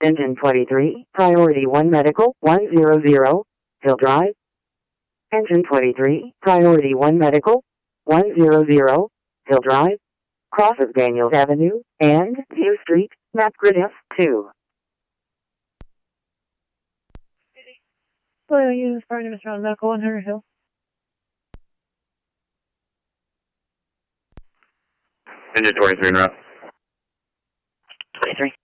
Engine 23, Priority 1 Medical, 100, Hill Drive. Engine 23, Priority 1 Medical, 100, Hill Drive. Crosses Daniels Avenue and View Street, map grid F2. Hello, you starting to Mr. Medical 100 Hill. Engine 23 en route. 23.